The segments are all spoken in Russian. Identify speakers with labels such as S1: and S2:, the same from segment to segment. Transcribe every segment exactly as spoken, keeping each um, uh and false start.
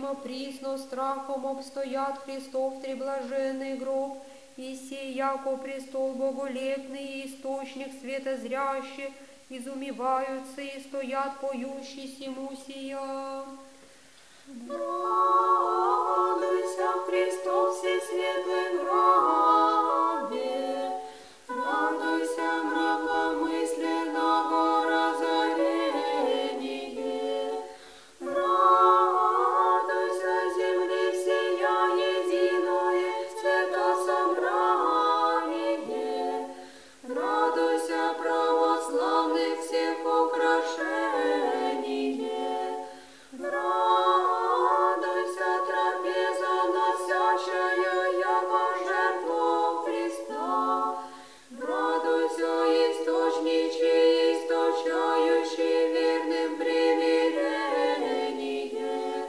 S1: Никодима, присно страхом обстоят Христов треблаженный гроб, и сей яко престол боголепный и источник света зрящий, изумеваются и стоят поющие сему сия.
S2: Радуйся, Христос, всесветлый гробе, радуйся, мракомысленного разорение, радуйся, земли всея единое светособрание, радуйся, православных всех украшение, радуйся, трапеза носящая, яко жертву Христа, радуйся, источниче, источающий верным примирение,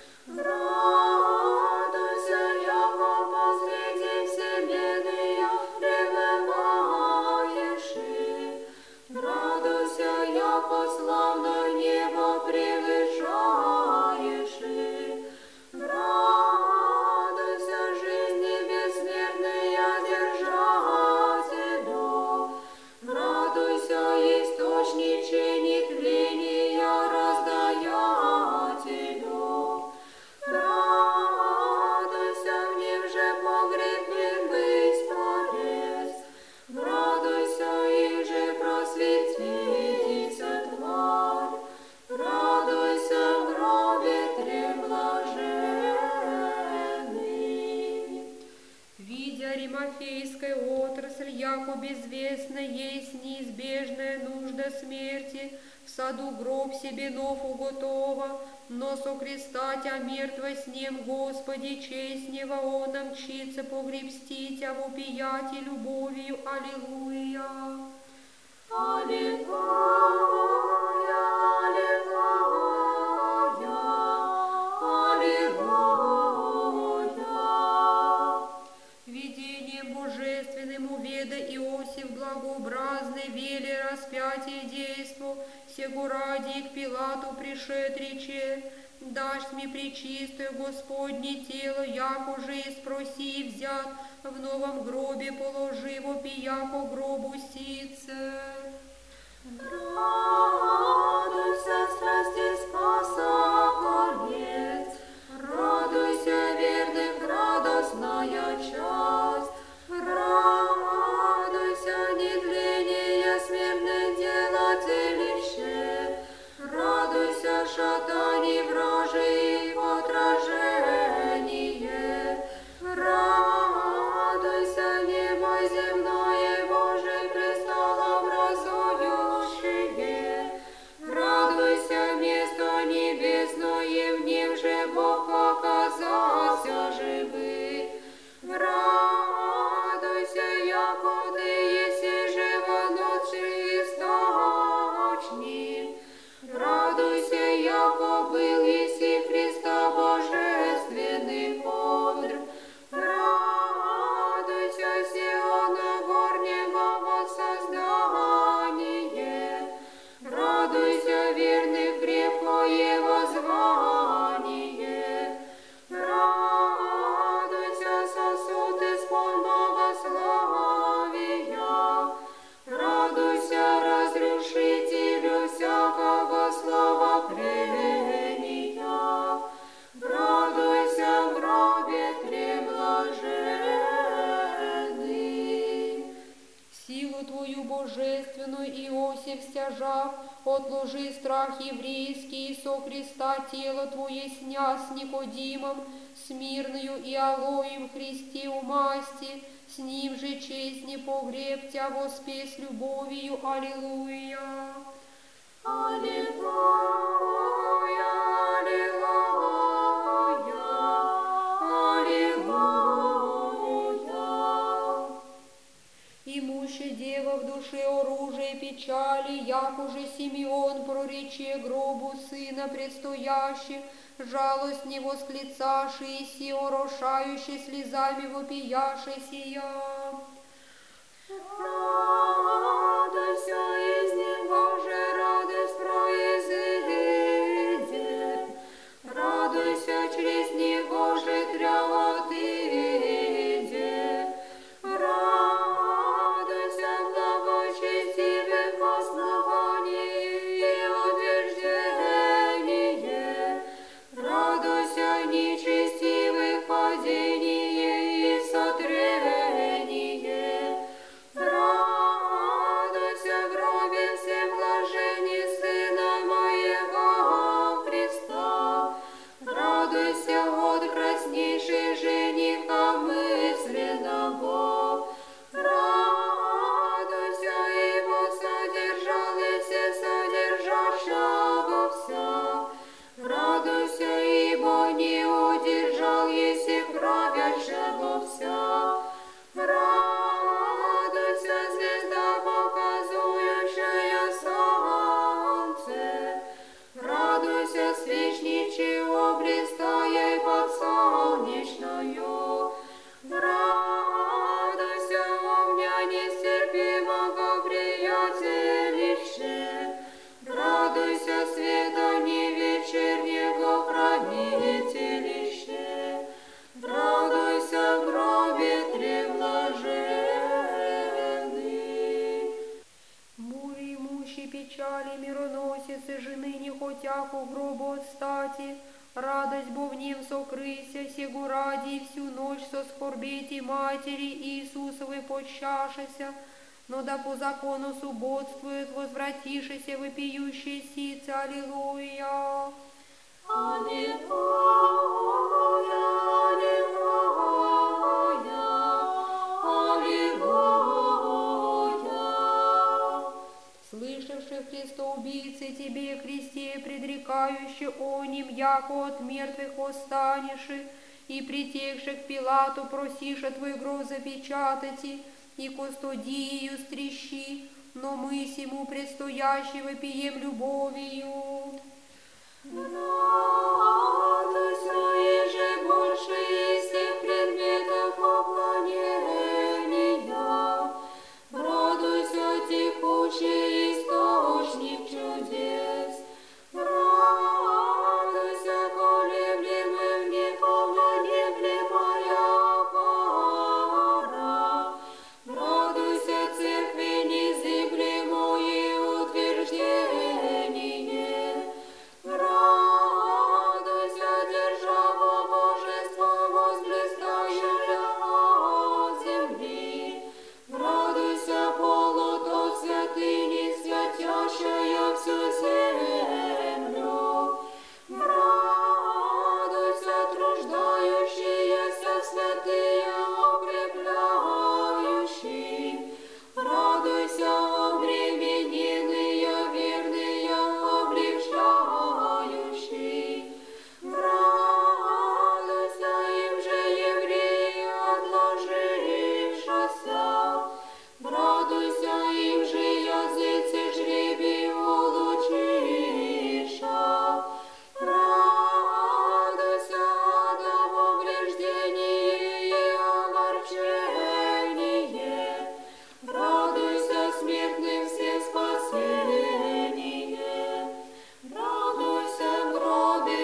S2: радуйся, яко посреди вселенной пребываешь, радуйся, яко славно небо превышаешь, радуйся, жизни бессмертная держателю, радуйся, источниче нетления раздаятелю, радуйся, в нем же погребен быть Творец, радуйся, их же просветительница тварь, радуйся, в гробе треблаженный.
S1: Видя римофейская отрасль, яко безвестна есть неизбежная нужда смерти, в саду гроб себе нов уготова, но со креста тя мертво с ним, Господи, честь него он нам мчится погребсти тя в упиятии любовью. Аллилуйя.
S2: Аллилуйя, аллилуйя, аллилуйя.
S1: Видением божественным уведа Иосиф благообразный вели распятие действо, сего ради к Пилату пришед рече, дашь мне пречистое Господне тело, як уже и спроси взят, в новом гробе положи в опияко гробу сице.
S2: Радуйся, страсти спаса конец, радуйся, верных радостная часть, радуйся, нетление смертных делателище, радуйся, шатани вражьих отражение, радуйся, небо земное Божий престолообразующее, радуйся, место небесное, в нем же Бог оказался живых, радуйся, яко ты еси живоносный источник, радуйся, яко был еси Христа божественный подр, радуйся, Сиона горнего воссоздание, радуйся, верных крепкое воззвание, радуйся, сосуд исполнного славия, радуйся, разрушителю всякого словопрения, радуйся, в гробе треблаженный.
S1: Силу твою божественную, Иосиф, стяжав, отложи страх еврейский, со креста тело твое сня с Никодимом, с мирною и алоем Христе умасти, с ним же честь не погреб тя воспей с любовью. Аллилуйя.
S2: Аллилуйя, аллилуйя, аллилуйя.
S1: Имуще дева в душе оружие печали, як уже Симеон прорече гробу сына предстоящих, жалость не восклицаши, орошающий слезами вопияши сия.
S2: Радуйся, из него же радость произойдет, радуйся через
S1: всей печали мироносец, и жены не хотях у гробу отстати. Радость бо в нем сокрыся, сего ради всю ночь со скорбети матери Иисусовой почашася, но да по закону субботствует, возвратишися вопиющие сицы. Аллилуйя!
S2: Аллилуйя, аллилуйя, аллилуйя.
S1: Слышавши Христоубийцы тебе, Христе, предрекающий о ним, яко от мертвых восстанеши, и притекши к Пилату, просиша твой гроб запечатати, и кустодию стрещи, но мы сему предстоящего пием любовью.
S2: Радуйся, иже больше из всех предметов поклонения. Радуйся, текучий источник чудес. Радуйся, колеблемый в неповнолеблемая пора. Радуйся, церкви незыблемое утверждение. Радуйся, держава божества, возблистающая от земли. Радуйся, полот от святыни, святящая всю землю. Радуйся, труждающиеся святые, укрепляющий. Радуйся, обремененные, верные, облегчающий. Радуйся, им же евреи, отложившися. Радуйся, им же языцы жребий улучиша. Радуйся, да повреждение и огорчение. Радуйся, смертным все спасение. Радуйся, в гробе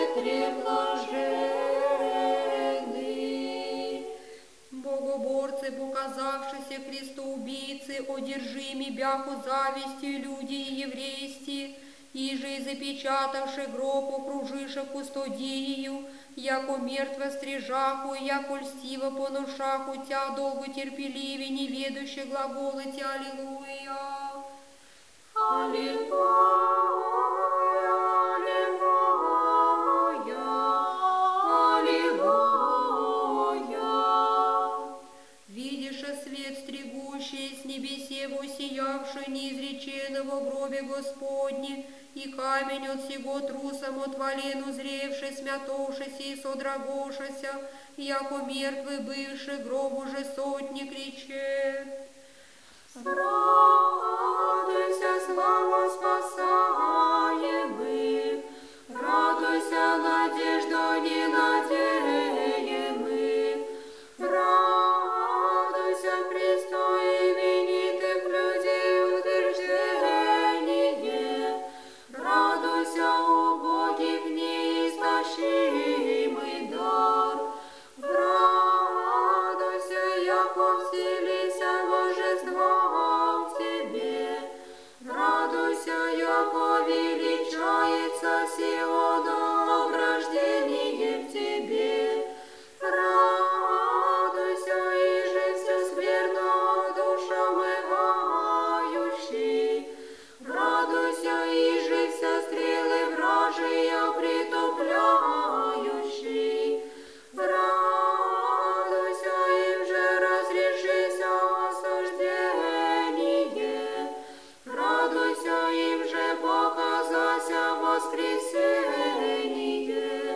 S2: треблаженный.
S1: Богоборцы, показавшиеся Христоубийцы, одержими бяху завистью люди и еврейсти, иже и запечатавши гроб, окружиша кустодию, яко мертво стрижаху, яко льстиво поношаху тя, долго терпеливи, неведуще глаголоте. Аллилуйя!
S2: Аллилуйя, аллилуйя, аллилуйя.
S1: Видиша свет стригущий, с небесе воссиявший неизреченного в гробе Господне, и камень от сего трусом отвален узревший, смятовшийся и содрогошася, яко мертвый бывший гроб уже сотни криче.
S2: Радуйся, слава спасаемых, радуйся, надежда ненадеемых, радуйся, престой именитых людей утверждение, радуйся, убогих неистощимый дар, радуйся, яко вселися божества в тебе, радуйся, яко величается Сион оброждение в тебе, радуйся, иже все скверно душам омывающий, радуйся, иже все стрелы вражия притупляющий, радуйся, им же разрешися осуждение, радуйся, им же показася воскресение,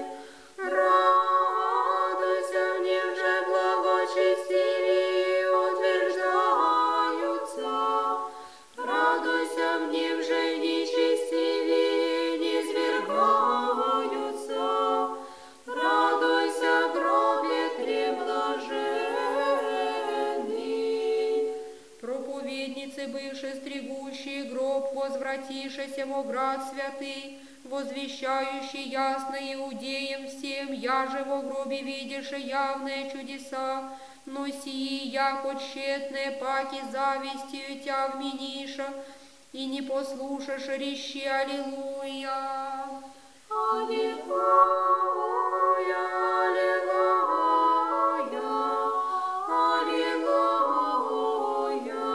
S2: радуйся, в нем же благочестивее утверждаются, радуйся, в нем же нечестивее низвергаются, радуйся, в гробе треблаженный.
S1: Проповедницы, бывшие стригущие гроб, возвратившийся во град святый, возвещающий ясно иудеям всем, я же во гробе видишь явные чудеса, но сии, яко тщетные паки завистью тя вмениша, и не послушаешь речи, аллилуйя.
S2: Аллилуйя, аллилуйя, аллилуйя.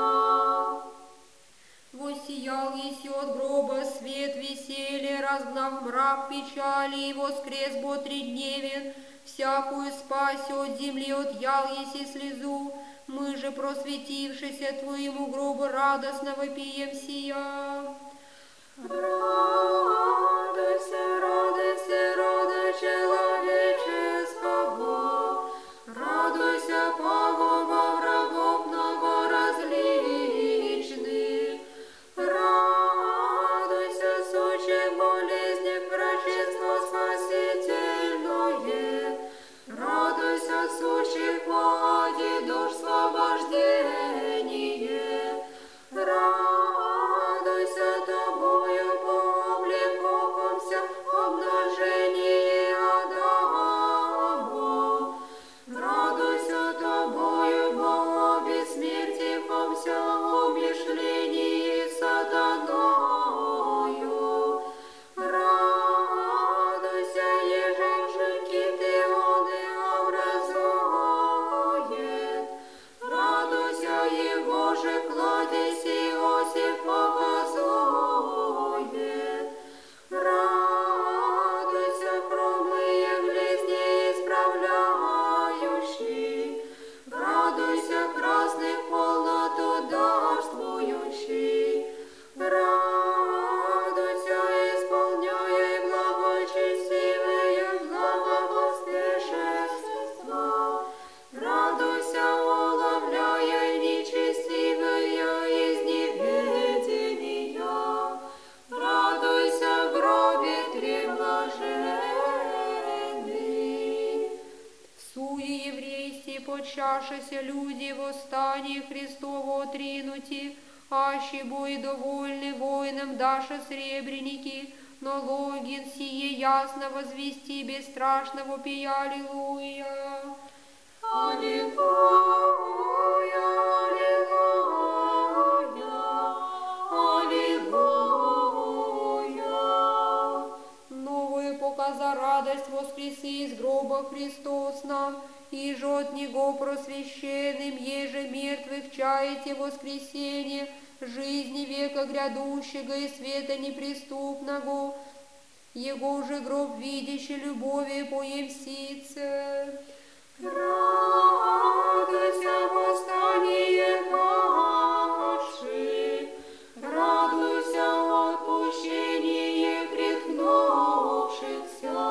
S1: Воссиял еси от гроба свет веселья, разгнав мрак печали, и воскрес бо тридневен, всякую спаси от земли отъял еси слезу. Мы же, просветившися Твоему гробу, радостно вопием сия.
S2: Радуйся, радуйся, рода человеческого, радуйся, пагуба врагов многоразличных, радуйся, сущих болезней, врачество спасительное, радуйся, сущих погоди душ освобождение, радуйся тобою по облековымся обнажении Адама, радуйся тобою по бессмертившемся умешлении сатаною, радуйся, еже жинки ты оны образует, радуйся, его же кладезь Иосиф показует, радуйся, хромые глезни исправляющий, радуйся, красных полноту дарствующий, радуйся, исполняя благочестивые благопоспешества, радуйся, уловляя нечестивые из неведения, радуйся, в гробе треблаженный.
S1: Суе еврейсти подчашися люди восстание Христово отринути, аще бой довольны воинам даши сребреники, но логин сие ясно возвести бесстрашно вопия, аллилуйя.
S2: Аллилуйя, аллилуйя, аллилуйя.
S1: Новую показа радость воскресы из гроба Христос нам, и же от Него просвященным, еже мертвых чаете воскресение, жизни века грядущего и света неприступного, Его же гроб видящий любови поемсице.
S2: Радуйся, восстание павших, радуйся, отпущение грехнувшихся,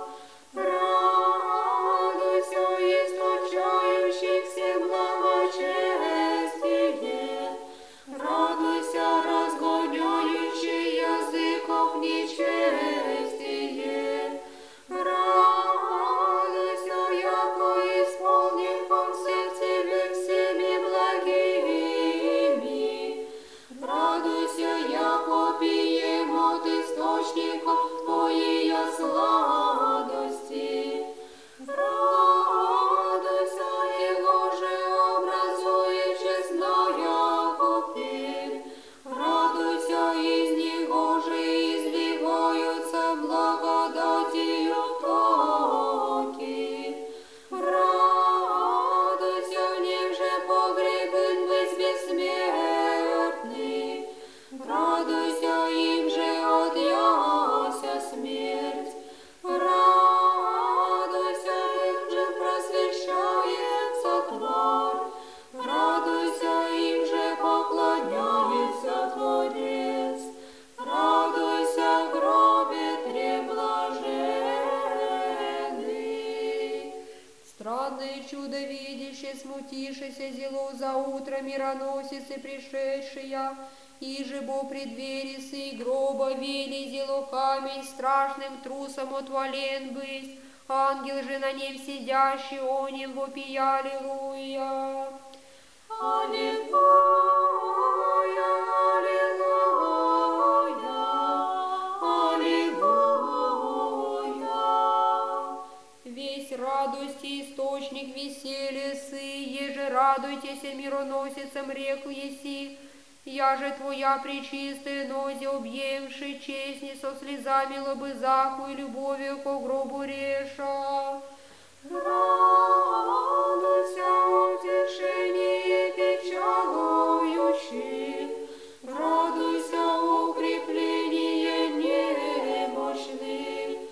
S2: радуйся, источающих всех благочестие, радуйся, разгоняющий языков нечестие, радуйся, яко исполнив он всех тебе всеми благими, радуйся, яко пием от источников твоей сладости, радуйся, его же образует честная купель, радуйся, из него же изливаются благодатью токи, радуйся, в нем же погребен быть бессмертный, радуйся, им же отъяся смерть, радуйся, им же просвещается тварь, радуйся, им же поклоняется Творец, радуйся, в гробе треблаженный.
S1: Странное чудо видящее, смутившееся зело за утро мироносицы пришедшая, и же бо преддверисы и гроба вели зело камень страшным трусом отвален быть, ангел же на нем сидящий, о нем вопия, аллилуйя.
S2: Аллилуйя, аллилуйя, аллилуйя.
S1: Весь радости источник веселья сы, еже радуйтесь мироносицам реку еси, Я же Твоя пречистая нозе, объемши честь не со слезами лобызаху и любовью ко гробу реша.
S2: Радуйся, утешение печалующий, радуйся, укрепление немощных,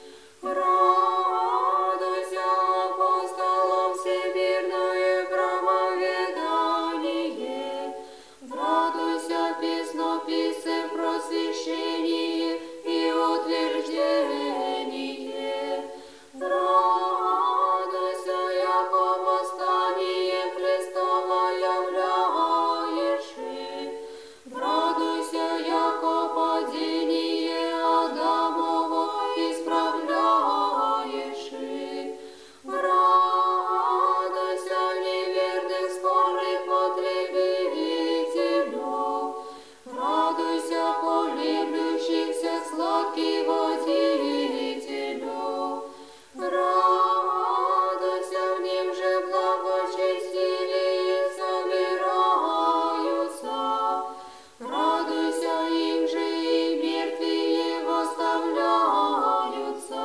S2: радуйся, апостолам всемирное проповедание, радуйся, песнописцам просвещение и утверждение, радуйся, яко восстание Христово являешь, радуйся, яко падение Адамово исправляешь, радуйся, неверных скорых потребителю, радуйся, колеблющихся сладкий водителю, радуйся, в нем же благочестивые собираются, радуйся, им же и мертвые восставляются,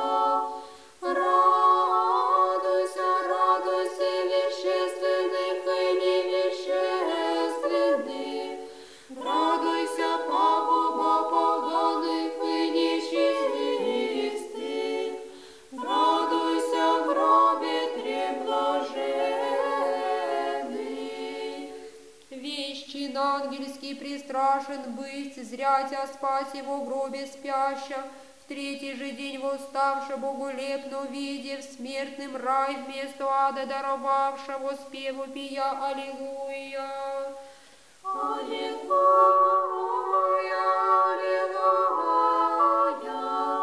S2: радуйся, радуйся, вещественных и невещественных, радуйся, пагуба поганых и нечестивых, радуйся, в гробе треблаженный.
S1: Вещин ангельский пристрашен быть, зрятя спать его в гробе спяща, в третий же день восставша боголепно увидев смертным рай вместо ада даровавшего спеву пия аллилуйя.
S2: Аллилуйя, аллилуйя,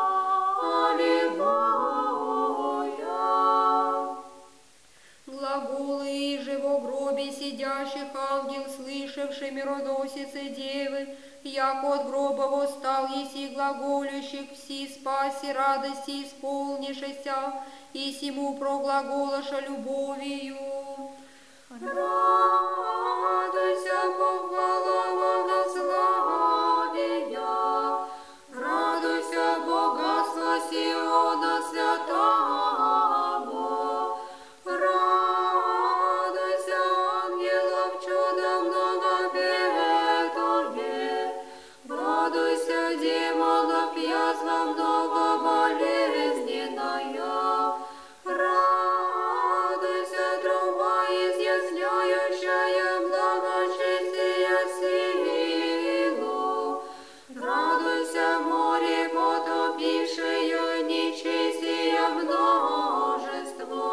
S2: аллилуйя.
S1: Глаголы и же во гробе сидящих ангел, слышавший мироносицы девы, яко от гроба восстал еси глаголющих, все спаси радости исполнишися, и сему проглаголоша любовью.
S2: Радуйся, похвала благословения, радуйся, богатство Сиона святого, радуйся, ангелов чудо многообетное, радуйся, демонов язва многоболезненная, радуйся, труба изъясняющая благочестие силу, радуйся, море потопившее нечестие множество,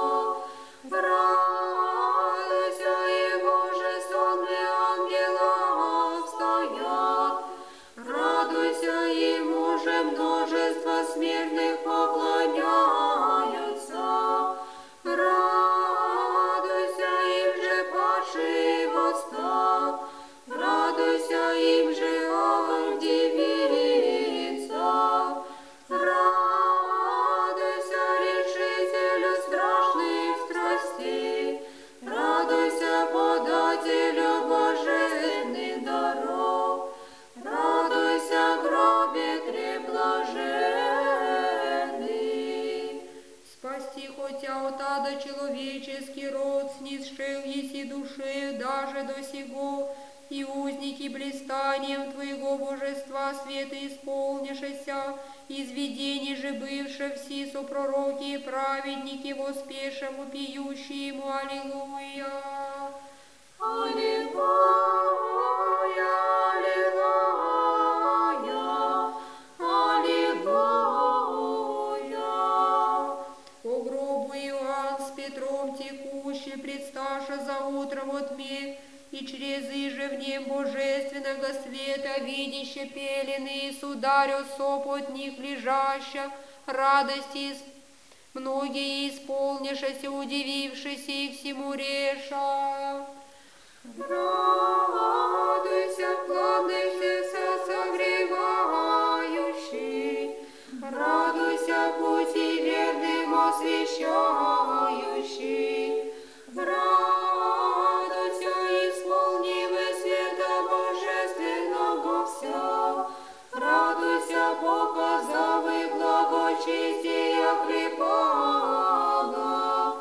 S2: радуйся, его же сонные ангелов стоят, радуйся, ему же множество смертных поклоняются, радуйся, им же падший восстал, радуйся, им же огонь девица, радуйся, решителю страшных страстей, радуйся, подателю божественных даров, радуйся, гробе треблаженный.
S1: Спасти хотя от ада человеческий род, снисшел еси душею даже до сего, и узники блистанием Твоего божества света исполнишися, из видений же бывши все сопророки и праведники, воспешим вопиющие ему аллилуйя.
S2: Аллилуйя, аллилуйя, аллилуйя.
S1: По гробу Иоанн с Петром текущий предсташа за утром во тьме, и через иже в нем божественного света, видяще пелены, сударю соп от них лежаща, радости многие исполнившися, удивившися и всему реша.
S2: Радуйся, вкладывайся, согревающий, радуйся, пути верным освещающий, радуйся, исполнивый света божественного показав и благочестия припало.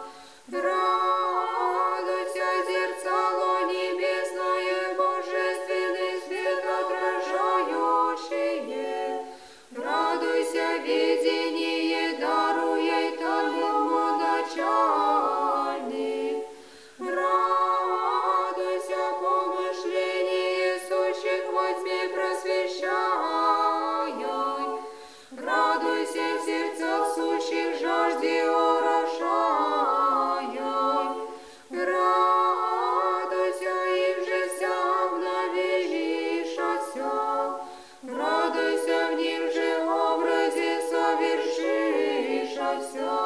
S2: Радуйся, зерцало небесное, божественный свет отражающее. Радуйся, видение даруя талмуд начальный. Радуйся, помышление сущих во тьме просвещай. Радуйся, в сердцах сущих жажде орошай. Радуйся, им же вся обновишася. Радуйся, в ним же образе совершишася.